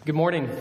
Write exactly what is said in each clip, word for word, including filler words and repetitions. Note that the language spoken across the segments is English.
Good morning.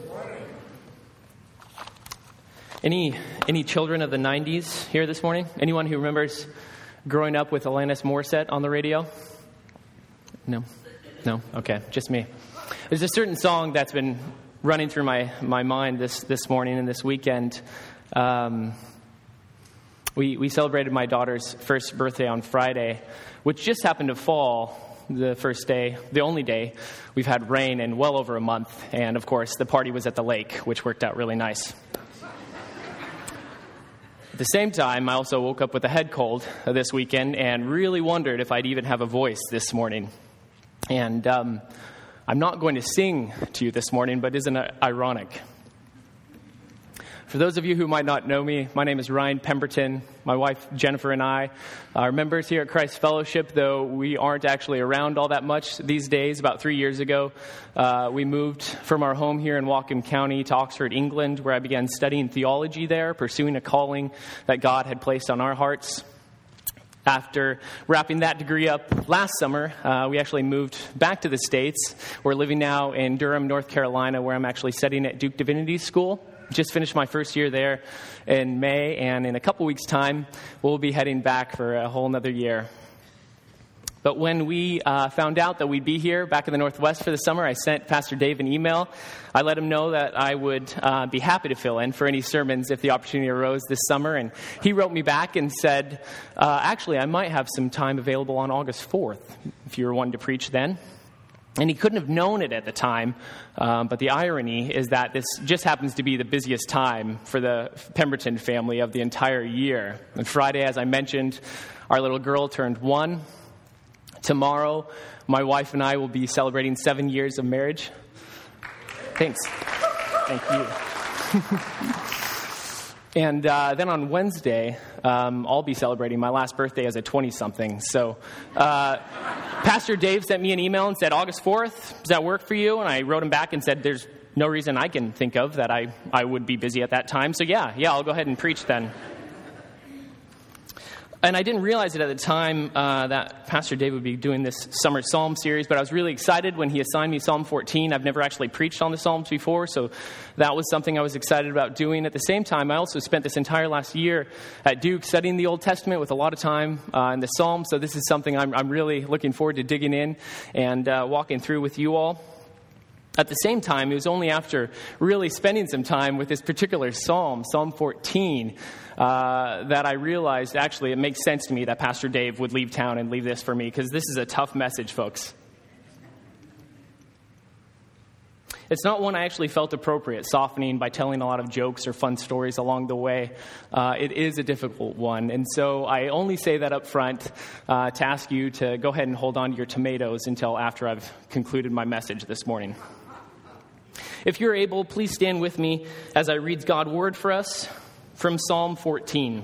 Any any children of the nineties here this morning? Anyone who remembers growing up with Alanis Morissette on the radio? No? No? Okay, just me. There's a certain song that's been running through my, my mind this, this morning and this weekend. Um, we, we celebrated my daughter's first birthday on Friday, which just happened to fall the first day, the only day we've had rain in well over a month. And, of course, the party was at the lake, which worked out really nice. At the same time, I also woke up with a head cold this weekend and really wondered if I'd even have a voice this morning. And um, I'm not going to sing to you this morning, but isn't it ironic? For those of you who might not know me, my name is Ryan Pemberton. My wife, Jennifer, and I are members here at Christ Fellowship, though we aren't actually around all that much these days. About three years ago, uh, we moved from our home here in Whatcom County to Oxford, England, where I began studying theology there, pursuing a calling that God had placed on our hearts. After wrapping that degree up last summer, uh, we actually moved back to the States. We're living now in Durham, North Carolina, where I'm actually studying at Duke Divinity School. Just finished my first year there in May, and in a couple weeks' time, we'll be heading back for a whole nother year. But when we uh, found out that we'd be here back in the Northwest for the summer, I sent Pastor Dave an email. I let him know that I would uh, be happy to fill in for any sermons if the opportunity arose this summer. And he wrote me back and said, uh, actually, I might have some time available on August fourth, if you were wanting to preach then. And he couldn't have known it at the time, um, but the irony is that this just happens to be the busiest time for the Pemberton family of the entire year. And Friday, as I mentioned, our little girl turned one. Tomorrow, my wife and I will be celebrating seven years of marriage. Thanks. Thank you. And uh, then on Wednesday, um, I'll be celebrating my last birthday as a twenty-something. So uh, Pastor Dave sent me an email and said, August fourth, does that work for you? And I wrote him back and said, there's no reason I can think of that I, I would be busy at that time. So yeah, yeah, I'll go ahead and preach then. And I didn't realize it at the time uh, that Pastor Dave would be doing this summer Psalm series, but I was really excited when he assigned me Psalm fourteen. I've never actually preached on the Psalms before, so that was something I was excited about doing. At the same time, I also spent this entire last year at Duke studying the Old Testament with a lot of time uh, in the Psalms, so this is something I'm, I'm really looking forward to digging in and uh, walking through with you all. At the same time, it was only after really spending some time with this particular psalm, Psalm fourteen, uh, that I realized actually it makes sense to me that Pastor Dave would leave town and leave this for me, because this is a tough message, folks. It's not one I actually felt appropriate, softening by telling a lot of jokes or fun stories along the way. Uh, it is a difficult one, and so I only say that up front uh, to ask you to go ahead and hold on to your tomatoes until after I've concluded my message this morning. If you're able, please stand with me as I read God's word for us from Psalm fourteen.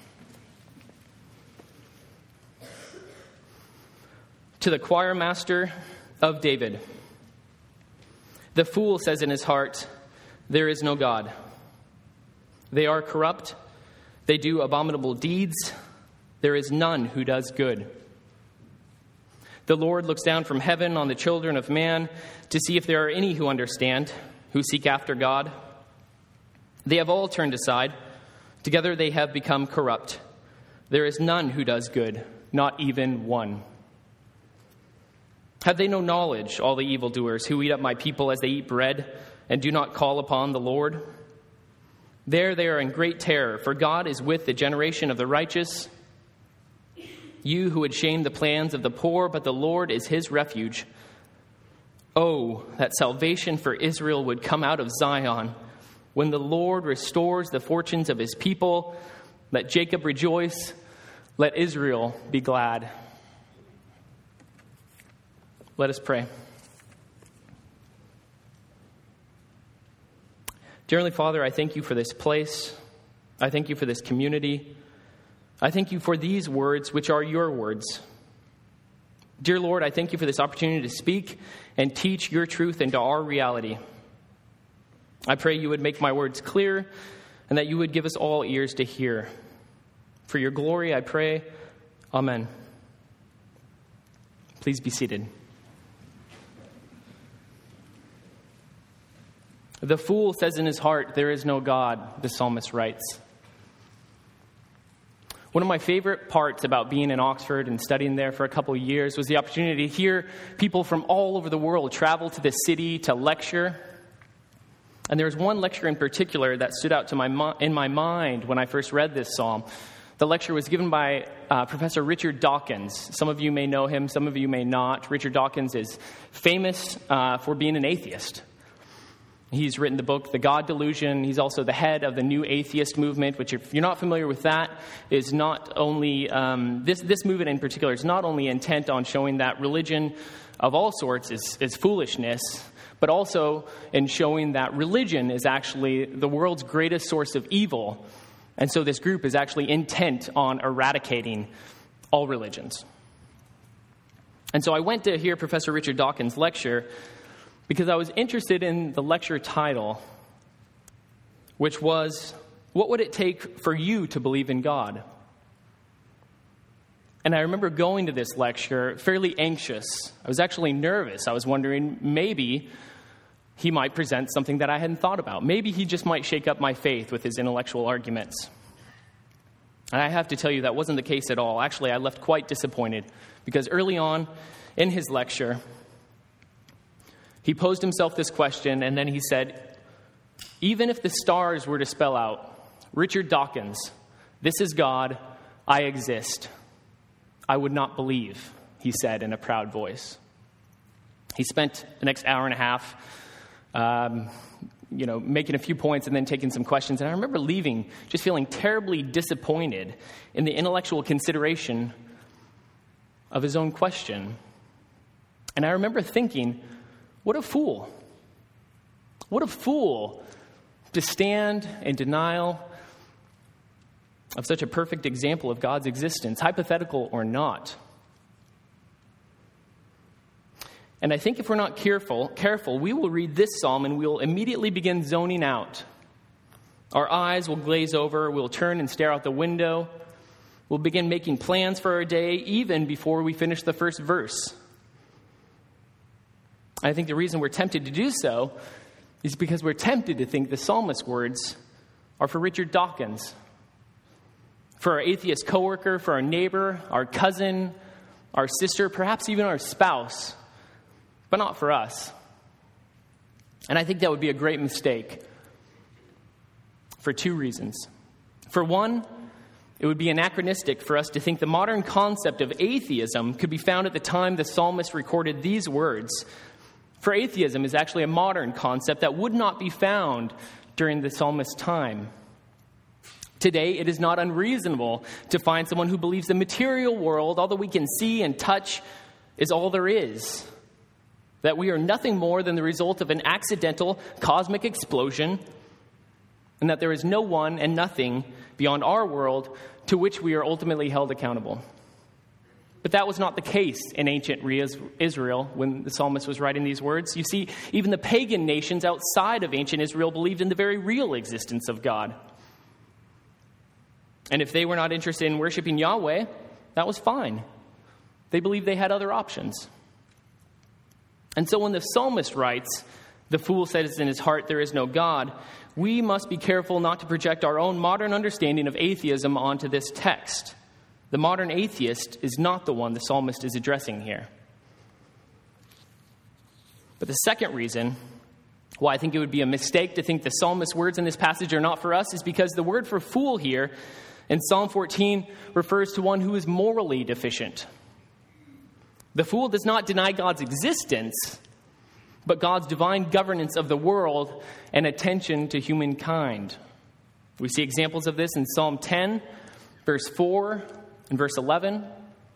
To the choir master of David. The fool says in his heart, there is no God. They are corrupt. They do abominable deeds. There is none who does good. The Lord looks down from heaven on the children of man to see if there are any who understand, who seek after God. They have all turned aside. Together they have become corrupt. There is none who does good, not even one. Have they no knowledge, all the evildoers who eat up my people as they eat bread and do not call upon the Lord? There they are in great terror, for God is with the generation of the righteous. You who would shame the plans of the poor, but the Lord is his refuge. Oh, that salvation for Israel would come out of Zion. When the Lord restores the fortunes of his people, let Jacob rejoice, let Israel be glad. Let us pray. Dear Heavenly Father, I thank you for this place. I thank you for this community. I thank you for these words, which are your words. Dear Lord, I thank you for this opportunity to speak and teach your truth into our reality. I pray you would make my words clear and that you would give us all ears to hear. For your glory, I pray. Amen. Please be seated. The fool says in his heart, there is no God, the psalmist writes. One of my favorite parts about being in Oxford and studying there for a couple of years was the opportunity to hear people from all over the world travel to this city to lecture. And there was one lecture in particular that stood out to my in my mind when I first read this psalm. The lecture was given by uh, Professor Richard Dawkins. Some of you may know him, some of you may not. Richard Dawkins is famous uh, for being an atheist. He's written the book, The God Delusion. He's also the head of the New Atheist Movement, which, if you're not familiar with that, is not only, um, this, this movement in particular is not only intent on showing that religion of all sorts is, is foolishness, but also in showing that religion is actually the world's greatest source of evil. And so this group is actually intent on eradicating all religions. And so I went to hear Professor Richard Dawkins' lecture because I was interested in the lecture title, which was, what would it take for you to believe in God? And I remember going to this lecture fairly anxious. I was actually nervous. I was wondering, maybe he might present something that I hadn't thought about. Maybe he just might shake up my faith with his intellectual arguments. And I have to tell you, that wasn't the case at all. Actually, I left quite disappointed because early on in his lecture, he posed himself this question, and then he said, even if the stars were to spell out, Richard Dawkins, this is God, I exist, I would not believe, he said in a proud voice. He spent the next hour and a half, um, you know, making a few points and then taking some questions. And I remember leaving just feeling terribly disappointed in the intellectual consideration of his own question. And I remember thinking, what a fool. What a fool to stand in denial of such a perfect example of God's existence, hypothetical or not. And I think if we're not careful, careful, we will read this psalm and we'll immediately begin zoning out. Our eyes will glaze over, we'll turn and stare out the window. We'll begin making plans for our day even before we finish the first verse. I think the reason we're tempted to do so is because we're tempted to think the psalmist's words are for Richard Dawkins, for our atheist coworker, for our neighbor, our cousin, our sister, perhaps even our spouse, but not for us. And I think that would be a great mistake for two reasons. For one, it would be anachronistic for us to think the modern concept of atheism could be found at the time the psalmist recorded these words. For atheism is actually a modern concept that would not be found during the psalmist's time. Today, it is not unreasonable to find someone who believes the material world, all that we can see and touch, is all there is. That we are nothing more than the result of an accidental cosmic explosion, and that there is no one and nothing beyond our world to which we are ultimately held accountable. But that was not the case in ancient Israel when the psalmist was writing these words. You see, even the pagan nations outside of ancient Israel believed in the very real existence of God. And if they were not interested in worshiping Yahweh, that was fine. They believed they had other options. And so when the psalmist writes, the fool says in his heart, there is no God, we must be careful not to project our own modern understanding of atheism onto this text. The modern atheist is not the one the psalmist is addressing here. But the second reason why I think it would be a mistake to think the psalmist's words in this passage are not for us is because the word for fool here in Psalm fourteen refers to one who is morally deficient. The fool does not deny God's existence, but God's divine governance of the world and attention to humankind. We see examples of this in Psalm ten, verse four, and verse eleven.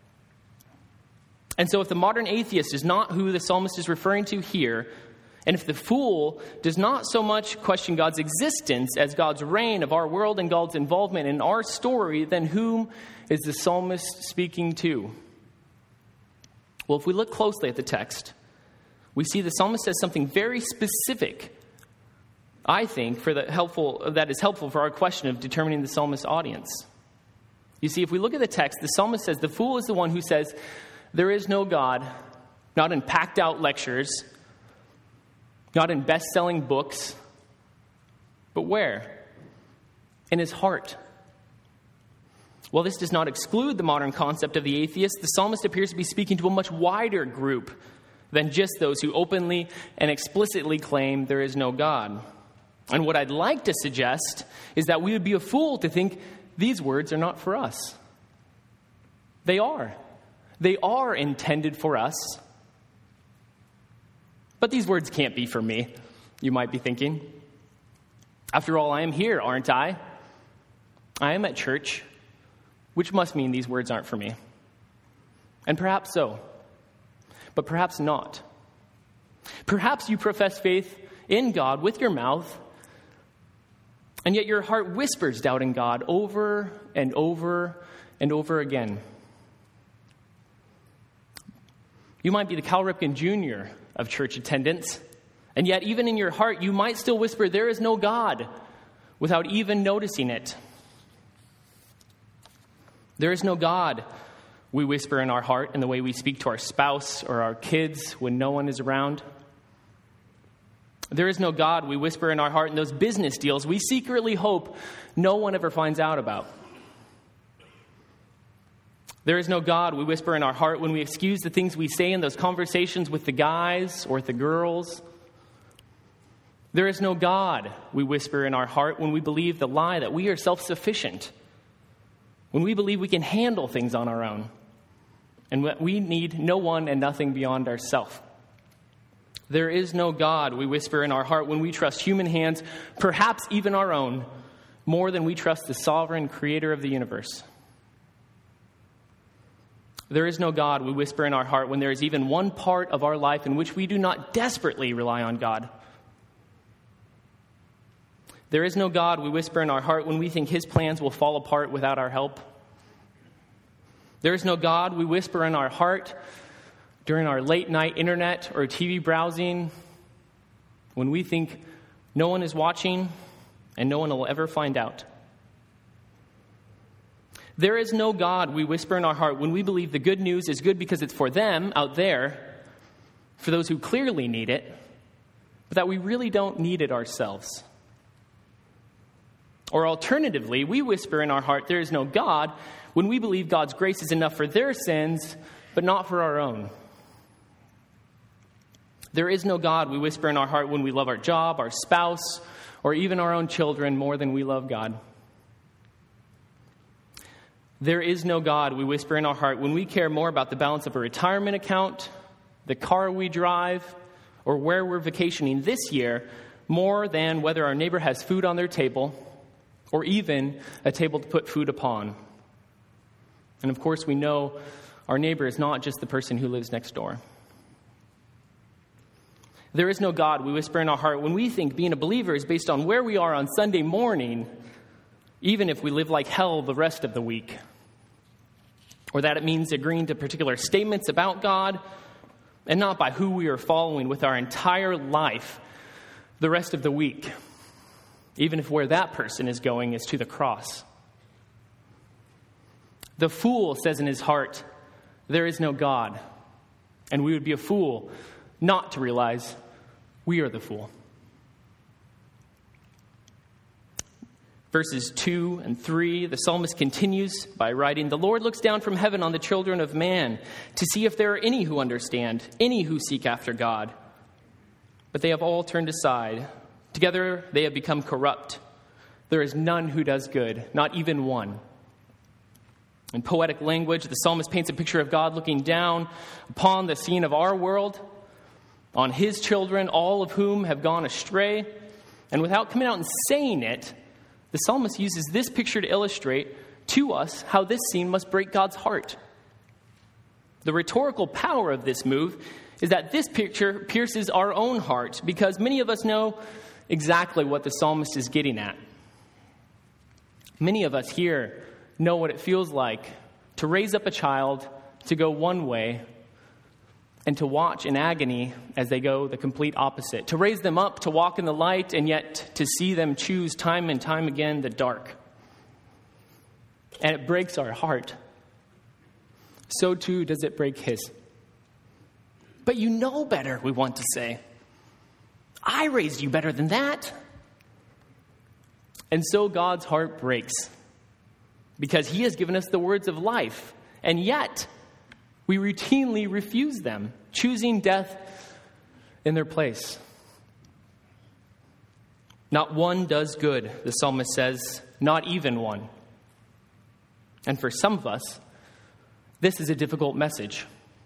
And so if the modern atheist is not who the psalmist is referring to here, and if the fool does not so much question God's existence as God's reign of our world and God's involvement in our story, then whom is the psalmist speaking to? Well, if we look closely at the text, we see the psalmist says something very specific, I think, for the helpful that is helpful for our question of determining the psalmist's audience. You see, if we look at the text, the psalmist says the fool is the one who says, there is no God, not in packed out lectures, not in best-selling books, But where? In his heart. While this does not exclude the modern concept of the atheist, the psalmist appears to be speaking to a much wider group than just those who openly and explicitly claim there is no God. And what I'd like to suggest is that we would be a fool to think these words are not for us. They are. They are intended for us. But these words can't be for me, you might be thinking. After all, I am here, aren't I? I am at church, which must mean these words aren't for me. And perhaps so, but perhaps not. Perhaps you profess faith in God with your mouth, and yet your heart whispers doubt in God over and over and over again. You might be the Cal Ripken Junior of church attendance, and yet even in your heart you might still whisper, there is no God, without even noticing it. There is no God, we whisper in our heart in the way we speak to our spouse or our kids when no one is around. There is no God, we whisper in our heart in those business deals we secretly hope no one ever finds out about. There is no God, we whisper in our heart when we excuse the things we say in those conversations with the guys or with the girls. There is no God, we whisper in our heart when we believe the lie that we are self-sufficient. When we believe we can handle things on our own, and that we need no one and nothing beyond ourselves. There is no God, we whisper in our heart when we trust human hands, perhaps even our own, more than we trust the sovereign creator of the universe. There is no God, we whisper in our heart when there is even one part of our life in which we do not desperately rely on God. There is no God, we whisper in our heart when we think his plans will fall apart without our help. There is no God, we whisper in our heart during our late night internet or T V browsing when we think no one is watching and no one will ever find out. There is no God, we whisper in our heart when we believe the good news is good because it's for them out there, for those who clearly need it, but that we really don't need it ourselves. Or alternatively, we whisper in our heart, there is no God, when we believe God's grace is enough for their sins, but not for our own. There is no God, we whisper in our heart when we love our job, our spouse, or even our own children more than we love God. There is no God, we whisper in our heart when we care more about the balance of a retirement account, the car we drive, or where we're vacationing this year, more than whether our neighbor has food on their table, or even a table to put food upon. And of course, we know our neighbor is not just the person who lives next door. There is no God, we whisper in our heart, when we think being a believer is based on where we are on Sunday morning, even if we live like hell the rest of the week. Or that it means agreeing to particular statements about God, and not by who we are following with our entire life the rest of the week, even if where that person is going is to the cross. The fool says in his heart, there is no God. And we would be a fool not to realize we are the fool. Verses two and three, the psalmist continues by writing, the Lord looks down from heaven on the children of man to see if there are any who understand, any who seek after God. But they have all turned aside. Together they have become corrupt. There is none who does good, not even one. In poetic language, the psalmist paints a picture of God looking down upon the scene of our world, on his children, all of whom have gone astray. And without coming out and saying it, the psalmist uses this picture to illustrate to us how this scene must break God's heart. The rhetorical power of this move is that this picture pierces our own heart, because many of us know exactly what the psalmist is getting at. Many of us here know what it feels like to raise up a child to go one way and to watch in agony as they go the complete opposite. To raise them up to walk in the light, and yet to see them choose time and time again the dark. And it breaks our heart. So too does it break his. But you know better, we want to say. I raised you better than that. And so God's heart breaks because he has given us the words of life, and yet we routinely refuse them, choosing death in their place. Not one does good, the psalmist says, not even one. And for some of us, this is a difficult message.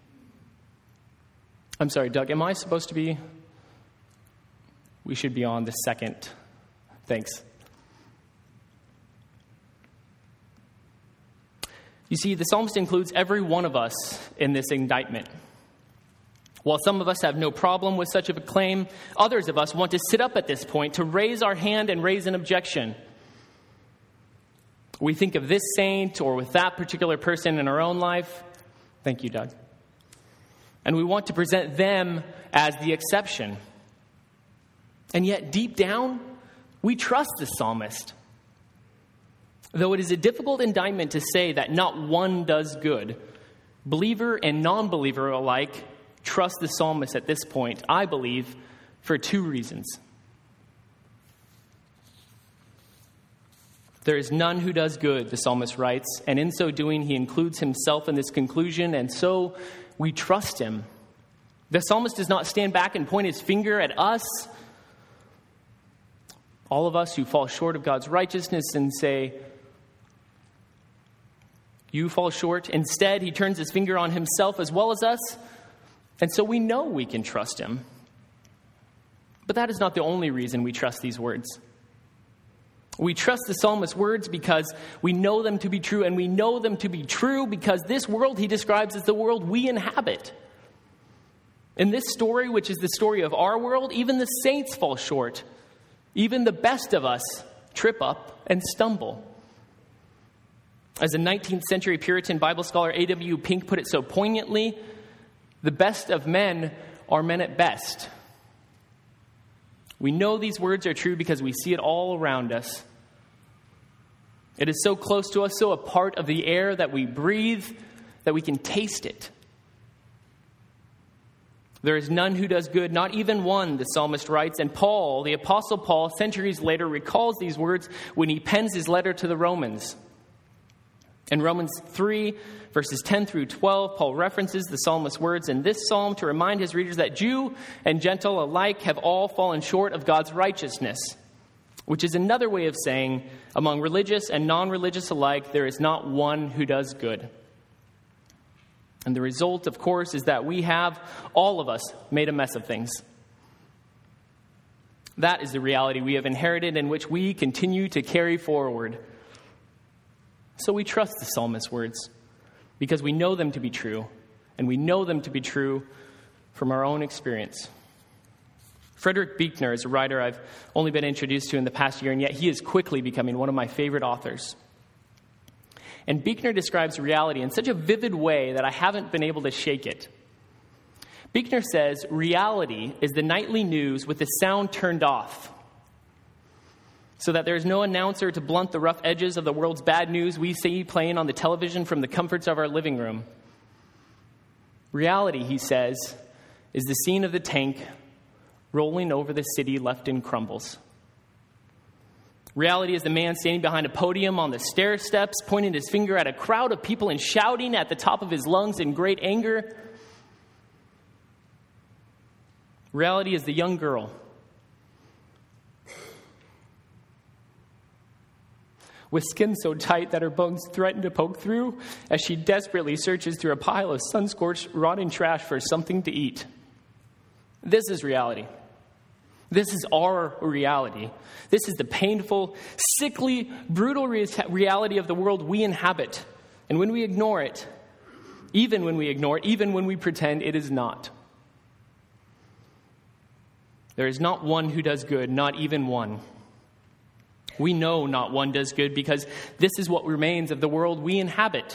I'm sorry, Doug, am I supposed to be? We should be on the second. Thanks. You see, the psalmist includes every one of us in this indictment. While some of us have no problem with such a claim, others of us want to sit up at this point, to raise our hand and raise an objection. We think of this saint or with that particular person in our own life. Thank you, Doug. And we want to present them as the exception. And yet, deep down, we trust the psalmist. Though it is a difficult indictment to say that not one does good, believer and non-believer alike trust the psalmist at this point, I believe, for two reasons. There is none who does good, the psalmist writes, and in so doing he includes himself in this conclusion, and so we trust him. The psalmist does not stand back and point his finger at us, all of us who fall short of God's righteousness, and say, you fall short. Instead, he turns his finger on himself as well as us, and so we know we can trust him. But that is not the only reason we trust these words. We trust the psalmist's words because we know them to be true, and we know them to be true because this world he describes as the world we inhabit. In this story, which is the story of our world, even the saints fall short. Even the best of us trip up and stumble. As a nineteenth century Puritan Bible scholar A W Pink put it so poignantly, the best of men are men at best. We know these words are true because we see it all around us. It is so close to us, so a part of the air that we breathe, that we can taste it. There is none who does good, not even one, the psalmist writes. And Paul, the Apostle Paul, centuries later recalls these words when he pens his letter to the Romans. In Romans three, verses ten through twelve, Paul references the psalmist's words in this psalm to remind his readers that Jew and Gentile alike have all fallen short of God's righteousness, which is another way of saying, among religious and non-religious alike, there is not one who does good. And the result, of course, is that we have, all of us, made a mess of things. That is the reality we have inherited and which we continue to carry forward. So we trust the psalmist's words because we know them to be true, and we know them to be true from our own experience. Frederick Buechner is a writer I've only been introduced to in the past year, and yet he is quickly becoming one of my favorite authors. And Buechner describes reality in such a vivid way that I haven't been able to shake it. Buechner says, reality is the nightly news with the sound turned off, so that there is no announcer to blunt the rough edges of the world's bad news we see playing on the television from the comforts of our living room. Reality, he says, is the scene of the tank rolling over the city left in crumbles. Reality is the man standing behind a podium on the stair steps, pointing his finger at a crowd of people and shouting at the top of his lungs in great anger. Reality is the young girl with skin so tight that her bones threaten to poke through as she desperately searches through a pile of sun-scorched, rotting trash for something to eat. This is reality. This is our reality. This is the painful, sickly, brutal re- reality of the world we inhabit. And when we ignore it, even when we ignore it, even when we pretend it is not, there is not one who does good, not even one. We know not one does good because this is what remains of the world we inhabit.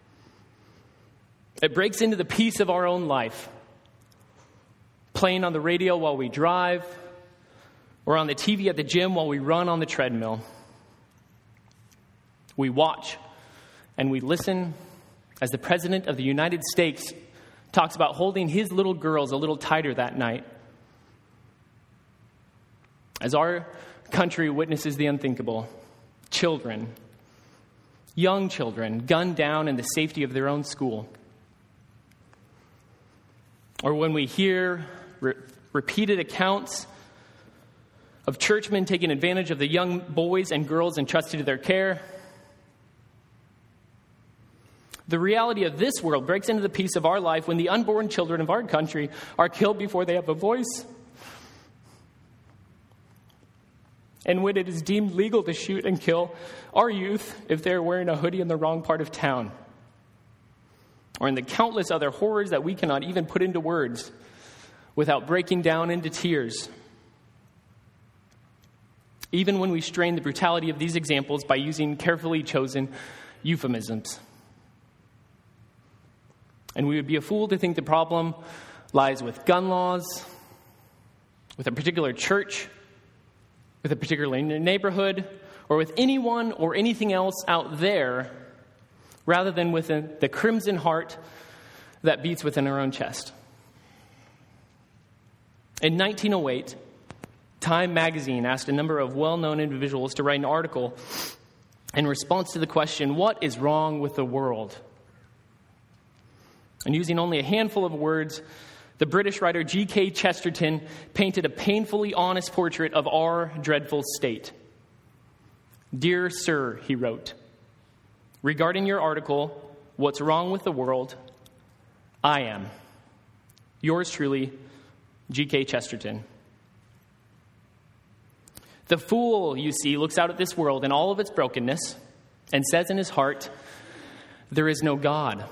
It breaks into the peace of our own life, playing on the radio while we drive, or on the T V at the gym while we run on the treadmill. We watch and we listen as the President of the United States talks about holding his little girls a little tighter that night. As our country witnesses the unthinkable. Children, young children, gunned down in the safety of their own school. Or when we hear re- repeated accounts of churchmen taking advantage of the young boys and girls entrusted to their care. The reality of this world breaks into the peace of our life when the unborn children of our country are killed before they have a voice. And when it is deemed legal to shoot and kill our youth if they're wearing a hoodie in the wrong part of town. Or in the countless other horrors that we cannot even put into words without breaking down into tears. Even when we strain the brutality of these examples by using carefully chosen euphemisms. And we would be a fool to think the problem lies with gun laws, with a particular church, with a particular neighborhood, or with anyone or anything else out there, rather than within the crimson heart that beats within our own chest. In nineteen oh eight, Time magazine asked a number of well-known individuals to write an article in response to the question, what is wrong with the world? And using only a handful of words, the British writer G K Chesterton painted a painfully honest portrait of our dreadful state. Dear Sir, he wrote, regarding your article, What's Wrong with the World, I am. Yours truly, G K Chesterton. The fool, you see, looks out at this world and all of its brokenness and says in his heart, there is no God.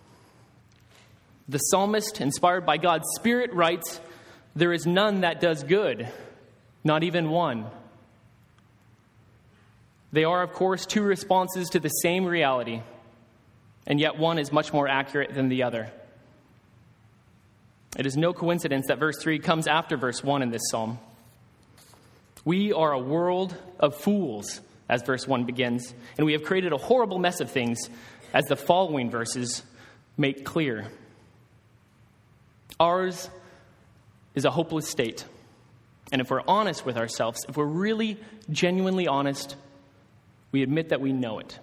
The psalmist, inspired by God's Spirit, writes, there is none that does good, not even one. They are, of course, two responses to the same reality, and yet one is much more accurate than the other. It is no coincidence that verse three comes after verse one in this psalm. We are a world of fools, as verse one begins, and we have created a horrible mess of things, as the following verses make clear. Ours is a hopeless state, and if we're honest with ourselves, if we're really genuinely honest, we admit that we know it.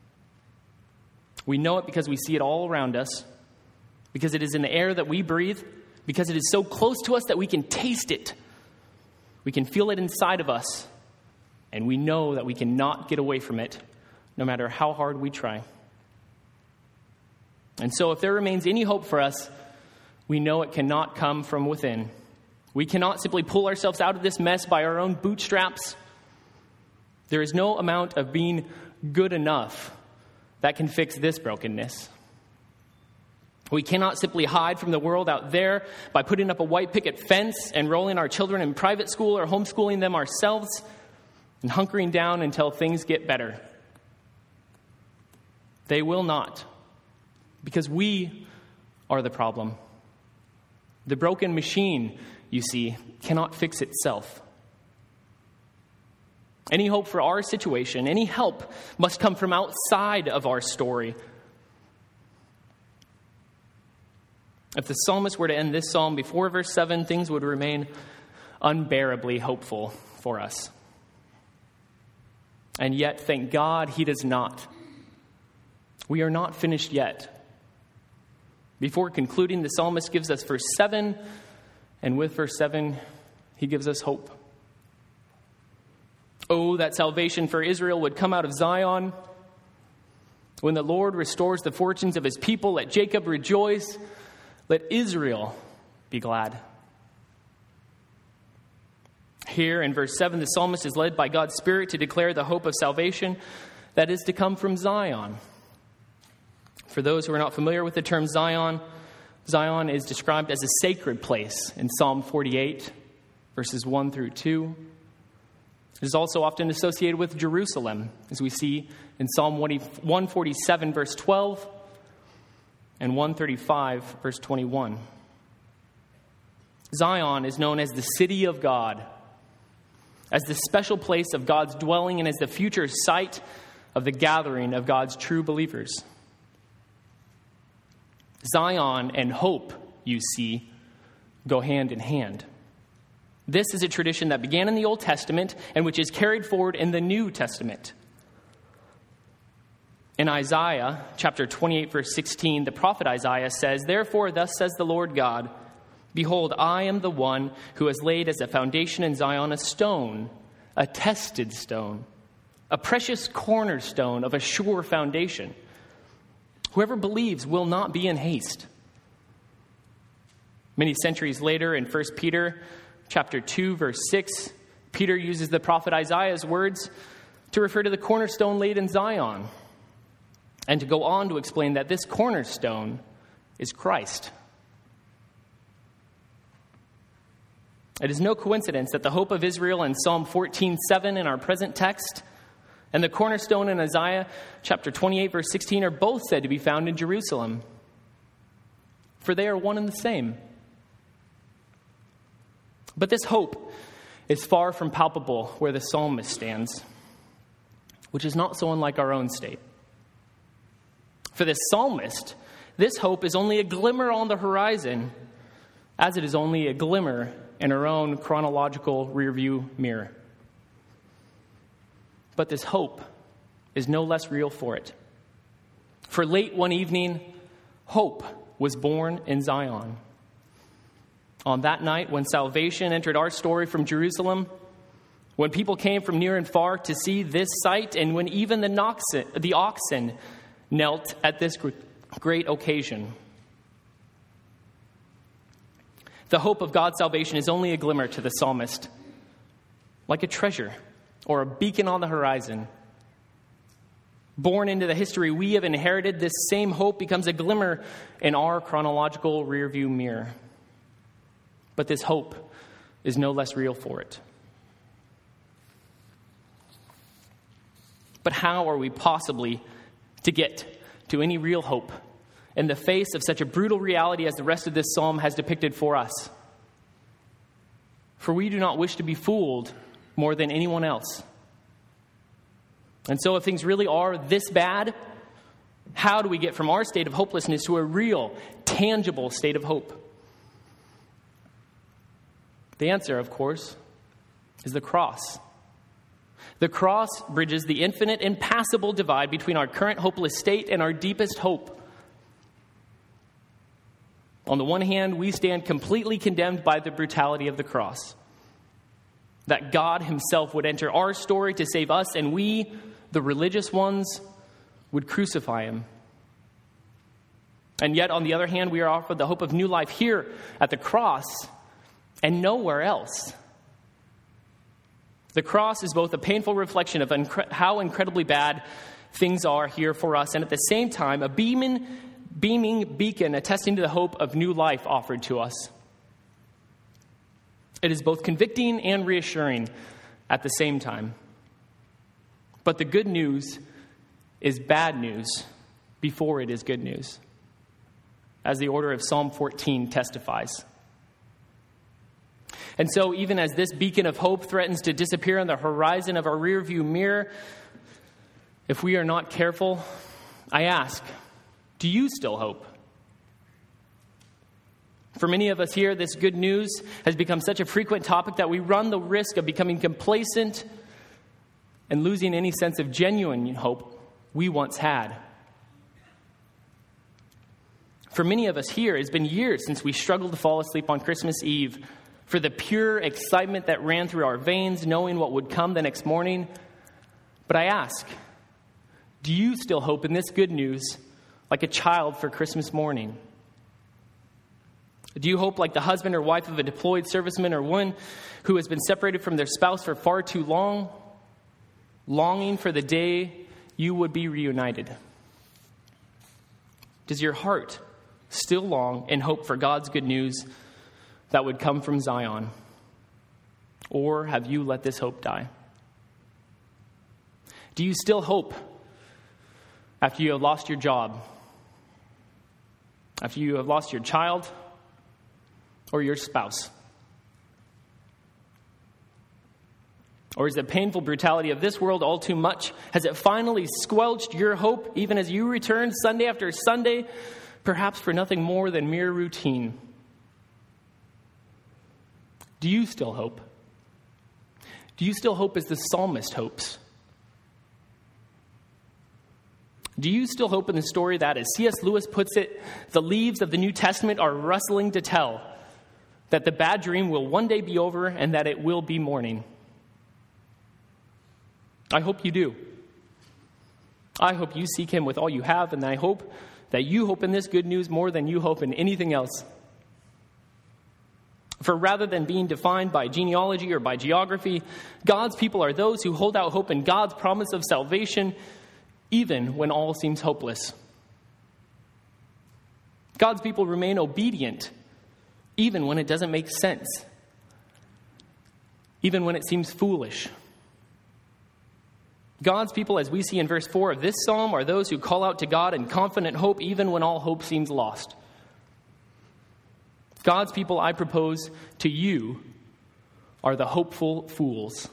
We know it because we see it all around us, because it is in the air that we breathe, because it is so close to us that we can taste it. We can feel it inside of us, and we know that we cannot get away from it, no matter how hard we try. And so if there remains any hope for us, we know it cannot come from within. We cannot simply pull ourselves out of this mess by our own bootstraps. There is no amount of being good enough that can fix this brokenness. We cannot simply hide from the world out there by putting up a white picket fence, enrolling our children in private school, or homeschooling them ourselves, and hunkering down until things get better. They will not, because we are the problem. The broken machine, you see, cannot fix itself. Any hope for our situation, any help must come from outside of our story. If the psalmist were to end this psalm before verse seven, things would remain unbearably hopeful for us. And yet, thank God, he does not. We are not finished yet. Before concluding, the psalmist gives us verse seven, and with verse seven, he gives us hope. Oh, that salvation for Israel would come out of Zion. When the Lord restores the fortunes of his people, let Jacob rejoice. Let Israel be glad. Here in verse seven, the psalmist is led by God's Spirit to declare the hope of salvation that is to come from Zion. For those who are not familiar with the term Zion, Zion is described as a sacred place in Psalm forty-eight, verses one through two. It is also often associated with Jerusalem, as we see in Psalm one forty-seven, verse twelve, and one thirty-five, verse twenty-one. Zion is known as the city of God, as the special place of God's dwelling, and as the future site of the gathering of God's true believers. Zion and hope, you see, go hand in hand. This is a tradition that began in the Old Testament and which is carried forward in the New Testament. In Isaiah chapter twenty-eight, verse sixteen, the prophet Isaiah says, "Therefore, thus says the Lord God, behold, I am the one who has laid as a foundation in Zion a stone, a tested stone, a precious cornerstone of a sure foundation. Whoever believes will not be in haste." Many centuries later, in First Peter chapter two, verse six, Peter uses the prophet Isaiah's words to refer to the cornerstone laid in Zion, and to go on to explain that this cornerstone is Christ. It is no coincidence that the hope of Israel in Psalm fourteen seven in our present text and the cornerstone in Isaiah chapter twenty-eight, verse sixteen are both said to be found in Jerusalem, for they are one and the same. But this hope is far from palpable where the psalmist stands, which is not so unlike our own state. For this psalmist, this hope is only a glimmer on the horizon, as it is only a glimmer in our own chronological rearview mirror. But this hope is no less real for it. For late one evening, hope was born in Zion. On that night, when salvation entered our story from Jerusalem, when people came from near and far to see this sight, and when even the oxen, the oxen knelt at this great occasion. The hope of God's salvation is only a glimmer to the psalmist, like a treasure or a beacon on the horizon. Born into the history we have inherited, this same hope becomes a glimmer in our chronological rearview mirror. But this hope is no less real for it. But how are we possibly to get to any real hope in the face of such a brutal reality as the rest of this psalm has depicted for us? For we do not wish to be fooled more than anyone else. And so if things really are this bad, how do we get from our state of hopelessness to a real, tangible state of hope? The answer, of course, is the cross. The cross bridges the infinite, impassable divide between our current hopeless state and our deepest hope. On the one hand, we stand completely condemned by the brutality of the cross. That God himself would enter our story to save us, and we, the religious ones, would crucify him. And yet, on the other hand, we are offered the hope of new life here at the cross and nowhere else. The cross is both a painful reflection of incre- how incredibly bad things are here for us, and at the same time, a beaming, beaming beacon attesting to the hope of new life offered to us. It is both convicting and reassuring at the same time. But the good news is bad news before it is good news, as the order of Psalm fourteen testifies. And so even as this beacon of hope threatens to disappear on the horizon of our rearview mirror, if we are not careful, I ask, do you still hope? For many of us here, this good news has become such a frequent topic that we run the risk of becoming complacent and losing any sense of genuine hope we once had. For many of us here, it's been years since we struggled to fall asleep on Christmas Eve for the pure excitement that ran through our veins, knowing what would come the next morning. But I ask, do you still hope in this good news like a child for Christmas morning? Do you hope like the husband or wife of a deployed serviceman or woman who has been separated from their spouse for far too long, longing for the day you would be reunited? Does your heart still long and hope for God's good news that would come from Zion? Or have you let this hope die? Do you still hope after you have lost your job, after you have lost your child or your spouse? Or is the painful brutality of this world all too much? Has it finally squelched your hope even as you return Sunday after Sunday, perhaps for nothing more than mere routine? Do you still hope? Do you still hope as the psalmist hopes? Do you still hope in the story that, as C S Lewis puts it, the leaves of the New Testament are rustling to tell that the bad dream will one day be over and that it will be morning? I hope you do. I hope you seek him with all you have, and I hope that you hope in this good news more than you hope in anything else. For rather than being defined by genealogy or by geography, God's people are those who hold out hope in God's promise of salvation, even when all seems hopeless. God's people remain obedient, even when it doesn't make sense, even when it seems foolish. God's people, as we see in verse four of this psalm, are those who call out to God in confident hope, even when all hope seems lost. God's people, I propose to you, are the hopeful fools.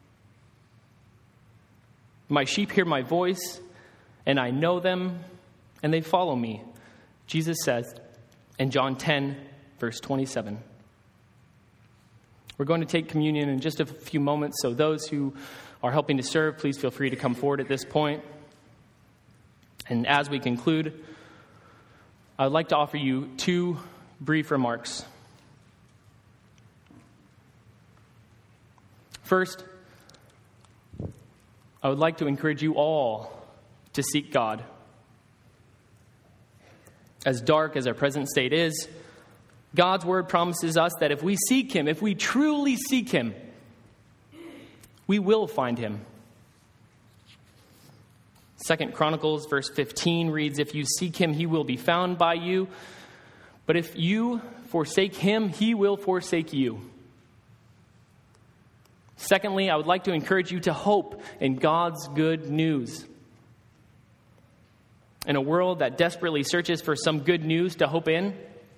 My sheep hear my voice, and I know them, and they follow me, Jesus says in John ten, verse twenty-seven. We're going to take communion in just a few moments, so those who are helping to serve, please feel free to come forward at this point. And as we conclude, I would like to offer you two brief remarks. First, I would like to encourage you all to seek God. As dark as our present state is, God's word promises us that if we seek him, if we truly seek him, we will find him. Second Chronicles verse fifteen reads, "If you seek him, he will be found by you. But if you forsake him, he will forsake you." Secondly, I would like to encourage you to hope in God's good news. In a world that desperately searches for some good news to hope in,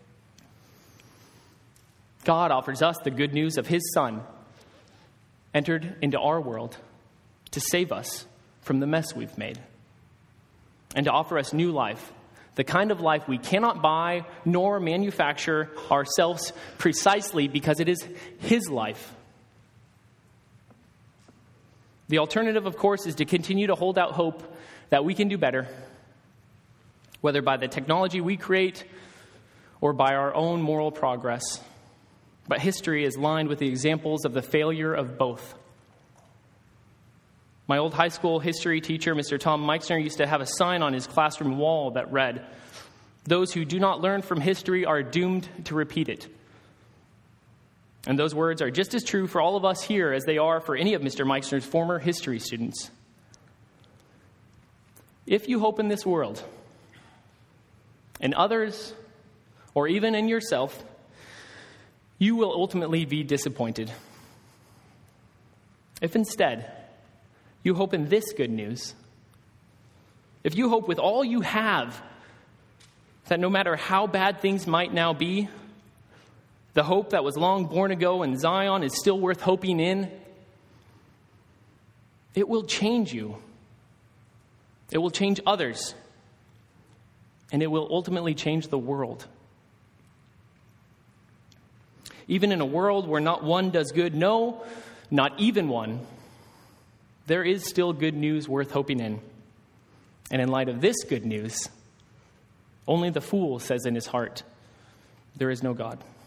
God offers us the good news of his Son, entered into our world to save us from the mess we've made and to offer us new life, the kind of life we cannot buy nor manufacture ourselves, precisely because it is his life. The alternative, of course, is to continue to hold out hope that we can do better, whether by the technology we create or by our own moral progress. But history is lined with the examples of the failure of both. My old high school history teacher, Mister Tom Meixner, used to have a sign on his classroom wall that read, "Those who do not learn from history are doomed to repeat it." And those words are just as true for all of us here as they are for any of Mister Meixner's former history students. If you hope in this world, in others, or even in yourself, you will ultimately be disappointed. If instead you hope in this good news, if you hope with all you have that no matter how bad things might now be, the hope that was long born ago in Zion is still worth hoping in, it will change you. It will change others. And it will ultimately change the world. Even in a world where not one does good, no, not even one, there is still good news worth hoping in. And in light of this good news, only the fool says in his heart, "There is no God."